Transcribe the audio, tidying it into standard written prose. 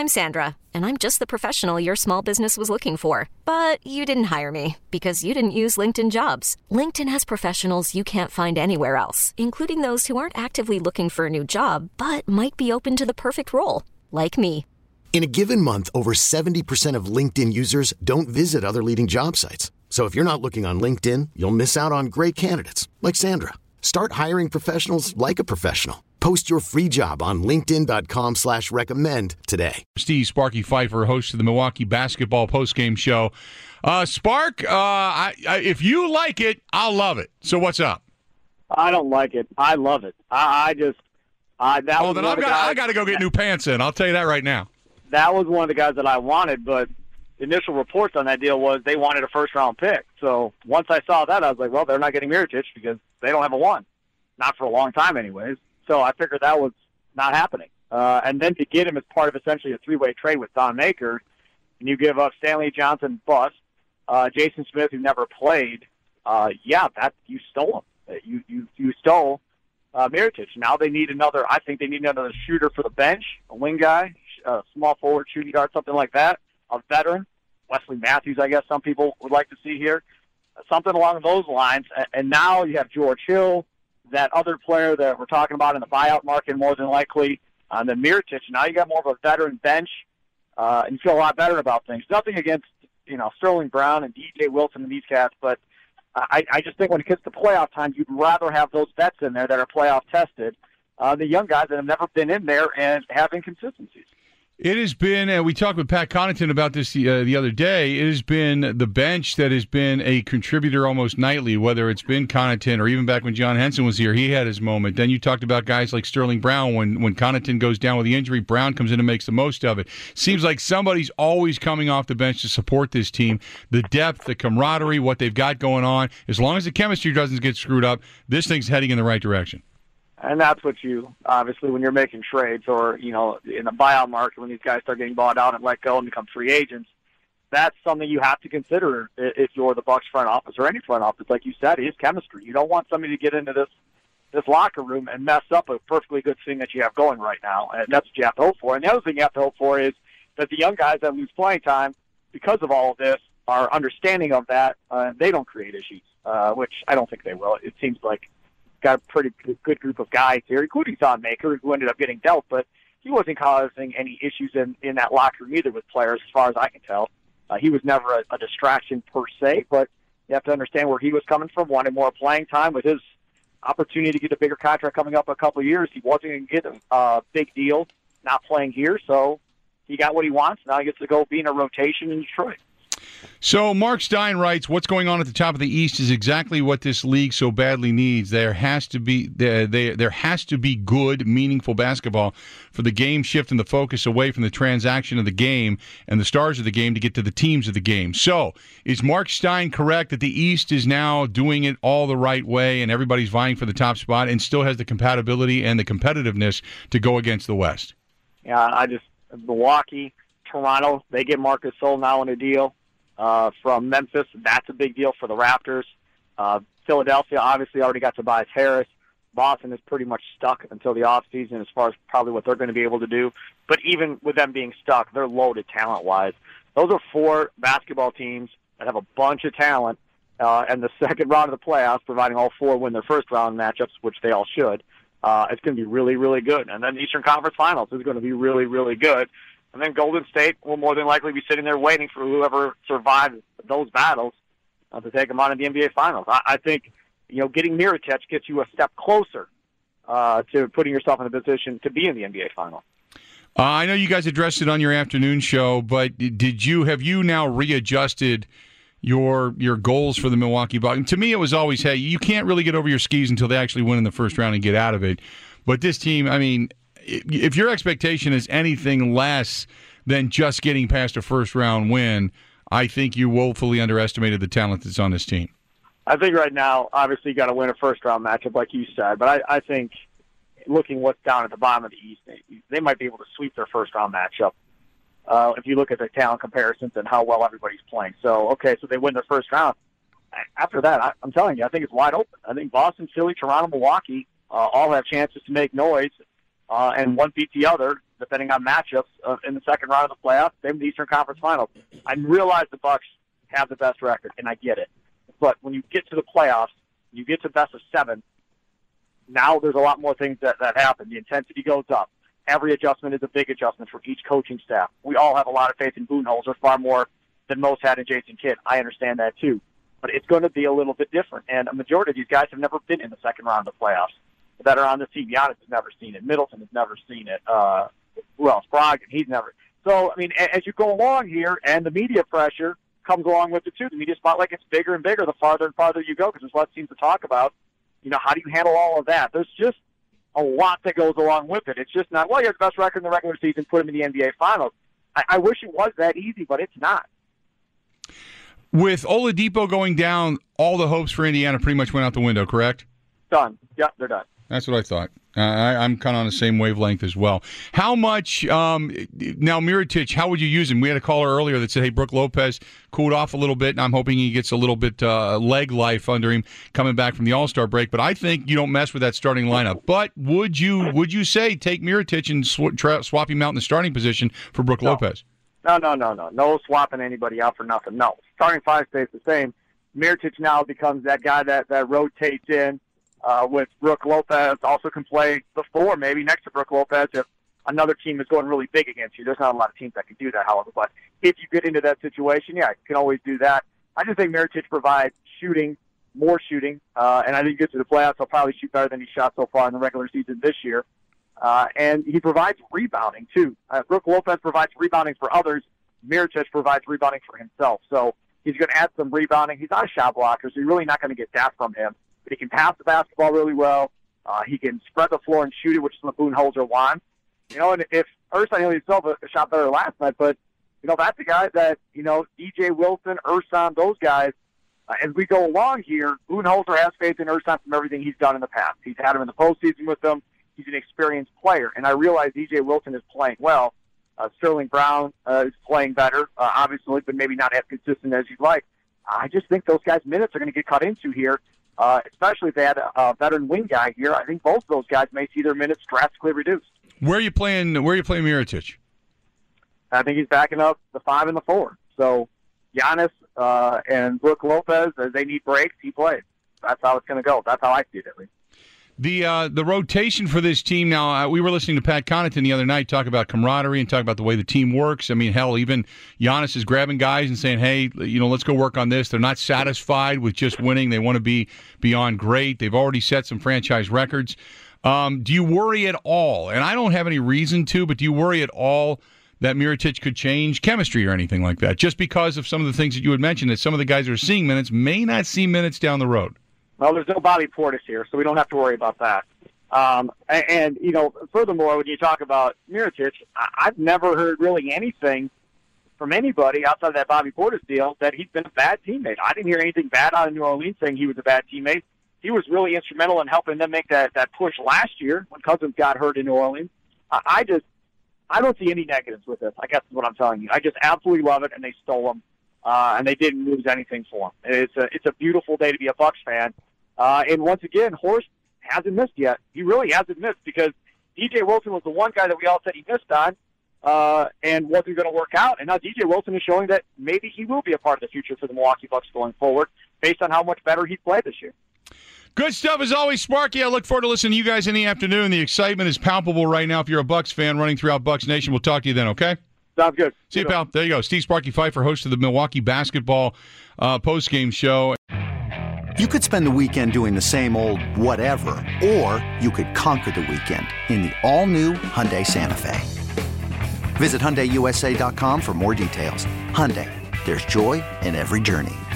I'm Sandra, and I'm just the professional your small business was looking for. But you didn't hire me because you didn't use LinkedIn Jobs. LinkedIn has professionals you can't find anywhere else, including those who aren't actively looking for a new job, but might be open to the perfect role, like me. In a given month, over 70% of LinkedIn users don't visit other leading job sites. So if you're not looking on LinkedIn, you'll miss out on great candidates like Sandra. Start hiring professionals like a professional. Post your free job on linkedin.com/recommend today. Steve Sparky Pfeiffer, host of the Milwaukee Basketball postgame show. Spark, if you like it, I'll love it. So what's up? I don't like it. I love it. I got to go get new pants in. I'll tell you that right now. That was one of the guys that I wanted, but the initial reports on that deal was they wanted a first-round pick. So once I saw that, I was like, well, they're not getting Mirotic because they don't have a one. Not for a long time anyways. So I figured that was not happening. And then to get him as part of essentially a three-way trade with Thon Maker, and you give up Stanley Johnson bust, Jason Smith, who never played, you stole him. You stole Mirotic. Now they need another. I think they need another shooter for the bench, a wing guy, a small forward, shooting guard, something like that, a veteran. Wesley Matthews, I guess some people would like to see here. Something along those lines. And now you have George Hill, that other player that we're talking about in the buyout market more than likely, and then Mirotic. Now you got more of a veteran bench, and you feel a lot better about things. Nothing against, Sterling Brown and DJ Wilson and these cats, but I just think when it gets to playoff time, you'd rather have those vets in there that are playoff tested, the young guys that have never been in there and have inconsistencies. It has been, we talked with Pat Connaughton about this the other day, it has been the bench that has been a contributor almost nightly, whether it's been Connaughton or even back when John Henson was here, he had his moment. Then you talked about guys like Sterling Brown. When Connaughton goes down with the injury, Brown comes in and makes the most of it. Seems like somebody's always coming off the bench to support this team. The depth, the camaraderie, what they've got going on, as long as the chemistry doesn't get screwed up, this thing's heading in the right direction. And that's what obviously, when you're making trades or, in the buyout market, when these guys start getting bought out and let go and become free agents, that's something you have to consider if you're the Bucks front office or any front office. Like you said, is chemistry. You don't want somebody to get into this locker room and mess up a perfectly good thing that you have going right now. And that's what you have to hope for. And the other thing you have to hope for is that the young guys that lose playing time because of all of this are understanding of that. They don't create issues, which I don't think they will. It seems like got a pretty good group of guys here, including Thon Maker, who ended up getting dealt, but he wasn't causing any issues in that locker room either with players, as far as I can tell. He was never a distraction per se, but you have to understand where he was coming from, wanted more playing time. With his opportunity to get a bigger contract coming up a couple of years, he wasn't going to get a big deal not playing here, so he got what he wants. Now he gets to go be in a rotation in Detroit. So Mark Stein writes, what's going on at the top of the East is exactly what this league so badly needs. There has to be good, meaningful basketball for the game shift and the focus away from the transaction of the game and the stars of the game to get to the teams of the game. So is Mark Stein correct that the East is now doing it all the right way and everybody's vying for the top spot and still has the compatibility and the competitiveness to go against the West? Yeah, Milwaukee, Toronto, they get Marcus Gasol now in a deal. From Memphis, that's a big deal for the Raptors. Philadelphia obviously already got Tobias Harris. Boston is pretty much stuck until the offseason as far as probably what they're going to be able to do. But even with them being stuck, they're loaded talent-wise. Those are four basketball teams that have a bunch of talent, and the second round of the playoffs, providing all four win their first-round matchups, which they all should, it's going to be really, really good. And then the Eastern Conference Finals is going to be really, really good. And then Golden State will more than likely be sitting there waiting for whoever survives those battles to take them on in the NBA Finals. I think, getting Mirotic gets you a step closer to putting yourself in a position to be in the NBA Finals. I know you guys addressed it on your afternoon show, but have you now readjusted your goals for the Milwaukee Bucks? And to me, it was always, hey, you can't really get over your skis until they actually win in the first round and get out of it. But this team, I mean, if your expectation is anything less than just getting past a first-round win, I think you woefully underestimated the talent that's on this team. I think right now, obviously, you got to win a first-round matchup, like you said. But I think looking what's down at the bottom of the East, they might be able to sweep their first-round matchup if you look at the talent comparisons and how well everybody's playing. So they win their first round. After that, I'm telling you, I think it's wide open. I think Boston, Philly, Toronto, Milwaukee all have chances to make noise, and one beat the other. depending on matchups in the second round of the playoffs. Same with the Eastern Conference Finals. I realize the Bucks have the best record, and I get it. But when you get to the playoffs, you get to best of 7, now there's a lot more things that happen. The intensity goes up. Every adjustment is a big adjustment for each coaching staff. We all have a lot of faith in Budenholzer, far more than most had in Jason Kidd. I understand that too. But it's going to be a little bit different. And a majority of these guys have never been in the second round of the playoffs that are on the team. Giannis has never seen it. Middleton has never seen it. Who else? Brogdon, he's never. So, I mean, as you go along here, and the media pressure comes along with it too. The media spotlight gets bigger and bigger the farther and farther you go because there's less teams to talk about. You know, how do you handle all of that? There's just a lot that goes along with it. It's just not, well, he has the best record in the regular season, put him in the NBA Finals. I wish it was that easy, but it's not. With Oladipo going down, all the hopes for Indiana pretty much went out the window, correct? Done. Yep, they're done. That's what I thought. I'm kind of on the same wavelength as well. How much, now Mirotic, how would you use him? We had a caller earlier that said, hey, Brook Lopez cooled off a little bit, and I'm hoping he gets a little bit leg life under him coming back from the All-Star break. But I think you don't mess with that starting lineup. But would you say take Mirotic and swap him out in the starting position for Brook Lopez? No. No swapping anybody out for nothing. No. Starting 5 stays the same. Mirotic now becomes that guy that rotates in. With Brook Lopez, also can play the 4 maybe next to Brook Lopez if another team is going really big against you. There's not a lot of teams that can do that, however. But if you get into that situation, yeah, you can always do that. I just think Mirotic provides shooting, more shooting, and I think he gets to the playoffs, he'll probably shoot better than he shot so far in the regular season this year. And he provides rebounding, too. Brook Lopez provides rebounding for others. Mirotic provides rebounding for himself. So he's going to add some rebounding. He's not a shot blocker, so you're really not going to get that from him. But he can pass the basketball really well. He can spread the floor and shoot it, which is what Budenholzer wants. You know, and if Ersan Ilyasova shot better last night, but, you know, that's a guy that, you know, DJ Wilson, Ersan, those guys, as we go along here, Budenholzer has faith in Ersan from everything he's done in the past. He's had him in the postseason with them. He's an experienced player. And I realize DJ Wilson is playing well. Sterling Brown is playing better, obviously, but maybe not as consistent as you'd like. I just think those guys' minutes are going to get cut into here. Especially if they had a veteran wing guy here, I think both of those guys may see their minutes drastically reduced. Where are you playing Mirotic? I think he's backing up the 5 and the 4. So Giannis and Brook Lopez, as they need breaks, he plays. That's how it's going to go. That's how I see it, at least. The rotation for this team now, we were listening to Pat Connaughton the other night talk about camaraderie and talk about the way the team works. I mean, hell, even Giannis is grabbing guys and saying, hey, you know, let's go work on this. They're not satisfied with just winning. They want to be beyond great. They've already set some franchise records. Do you worry at all? And I don't have any reason to, but do you worry at all that Mirotic could change chemistry or anything like that, just because of some of the things that you had mentioned, that some of the guys that are seeing minutes may not see minutes down the road? Well, there's no Bobby Portis here, so we don't have to worry about that. And you know, furthermore, when you talk about Mirotic, I've never heard really anything from anybody outside of that Bobby Portis deal that he's been a bad teammate. I didn't hear anything bad out of New Orleans saying he was a bad teammate. He was really instrumental in helping them make that push last year when Cousins got hurt in New Orleans. I don't see any negatives with this. I guess is what I'm telling you. I just absolutely love it, and they stole him. And they didn't lose anything for him. It's a beautiful day to be a Bucks fan. And once again, Horst hasn't missed yet. He really hasn't missed because DJ Wilson was the one guy that we all said he missed on and wasn't going to work out. And now DJ Wilson is showing that maybe he will be a part of the future for the Milwaukee Bucks going forward based on how much better he's played this year. Good stuff as always, Sparky. I look forward to listening to you guys in the afternoon. The excitement is palpable right now if you're a Bucks fan running throughout Bucks Nation. We'll talk to you then, okay? Sounds good. See you, pal. There you go. Steve Sparky Pfeiffer, host of the Milwaukee basketball post-game show. You could spend the weekend doing the same old whatever, or you could conquer the weekend in the all-new Hyundai Santa Fe. Visit HyundaiUSA.com for more details. Hyundai, there's joy in every journey.